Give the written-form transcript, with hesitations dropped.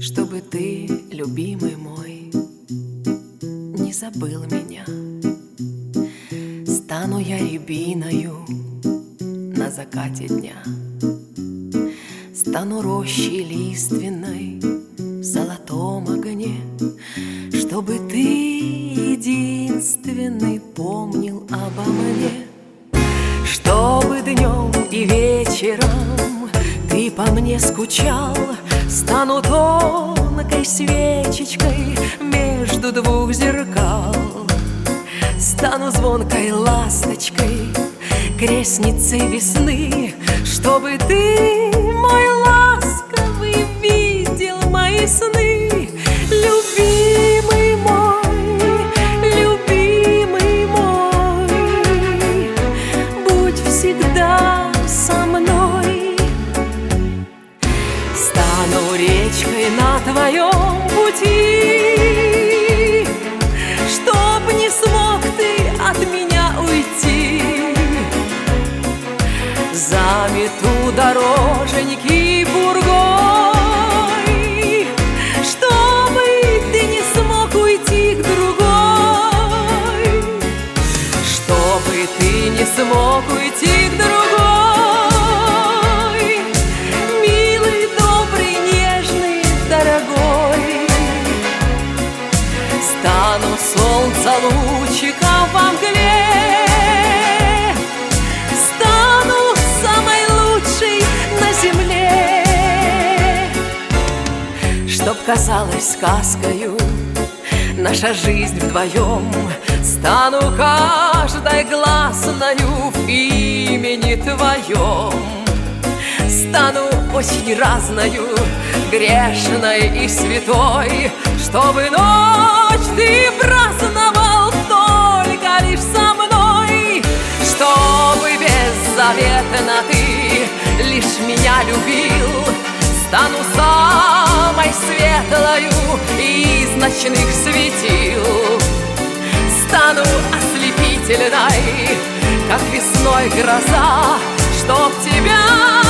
Чтобы ты, любимый мой, не забыл меня. Стану я рябиною на закате дня, стану рощей лиственной в золотом огне, чтобы ты единственный помнил обо мне. Чтобы днем и вечером ты по мне скучал, стану тонкой свечечкой между двух зеркал, стану звонкой ласточкой, крестницей весны, чтобы ты, мой ласковый, видел мои сны. Любимый мой, любимый мой, будь всегда со мной. Стану речкой на твоем пути, чтоб не смог ты от меня уйти. Замету дороженьки бургой, чтобы ты не смог уйти к другой, чтобы ты не смог уйти к другой. Милый, добрый, нежный, дорогой, стану солнца лучиком во мгле, стану самой лучшей на земле. Чтоб казалось сказкою наша жизнь вдвоем, стану каждой гласною в имени твоем. Стану очень разною, грешной и святой, чтобы ночь ты праздновал только лишь со мной, чтобы беззаветно ты лишь меня любил. Стану самой светлою из ночных светил, стану ослепительной, как весной гроза, чтоб тебя